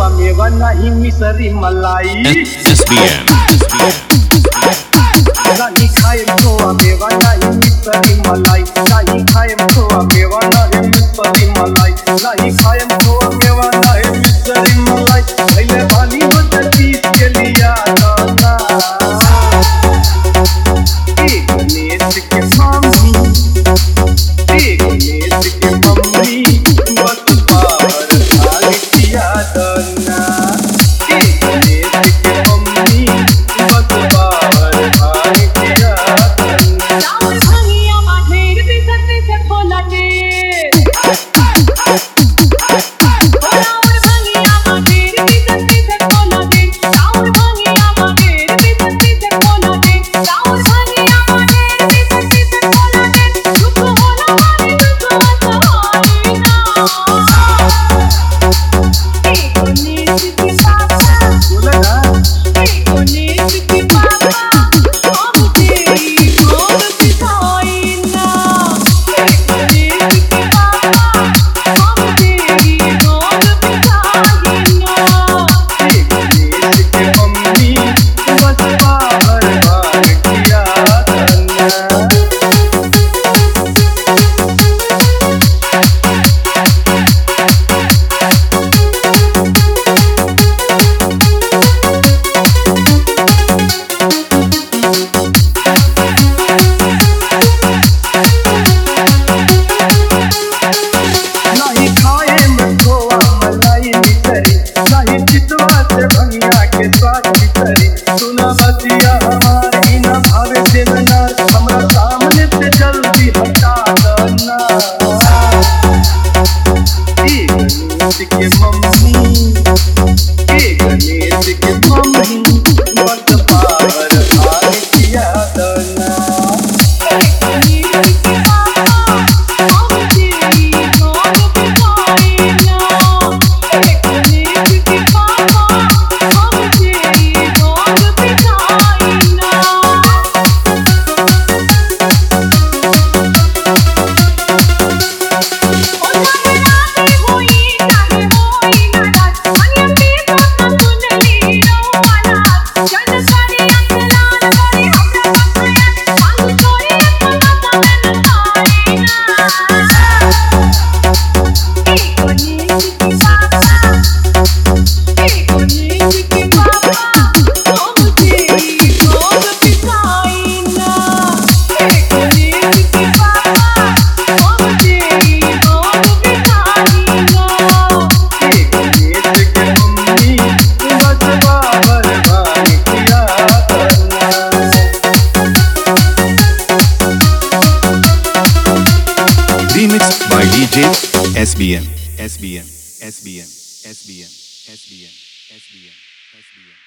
खोआ मेवा नहीं मिसरी मलाई SBM नहीं खाए खोआ मेवा नहीं मिसरी मलाई नहीं खाए खोआ मेवा नहीं मिसरी मलाई नहीं खाए खोआ मेवा नहीं मिसरी मलाई पहले वाली होता चीज के लिया दाना एक गणेश के मम्मी बस पावर भाग किया दाना एक गणेश के मम्मी बस पावर भाग किया दाना राउर भंगिया माढेर बिसते से खोला टेर राउर भंगिया माढेर बिसते से खोला टेर राउर भंगिया माढेर बिसते से खोला टेर राउर भंगिया माढेर बिसते से खोला टेर दुख होला मारे दुख सहारे ना एक गणेश के पापा बोला ना एक गणेश के पापा हम तेरी गोद पिसाई ना एक गणेश के पापा हम तेरी गोद पिसाई ना एक गणेश के मम्मी बस पावर भाग किया दाना नहीं खाए में खोआ मलाई मिसरी नहीं चितवा से भंगिया के स्वाद मिसरी सुना बतिया हमारी न भावे देवना हमरा सामने से जल्दी हटा देना गणेश के मम्मी गणेश के मम्मी बस पावर भाग किया देना एक गणेश के पापा हम तेरी गोद पिसाई ना एक गणेश के पापा हम तेरी गोद पिसाई ना एक गणेश के मम्मी बस पावर भाग किया देना Remixed by DJ SBM SBM SBM SBM SBM SBM SBM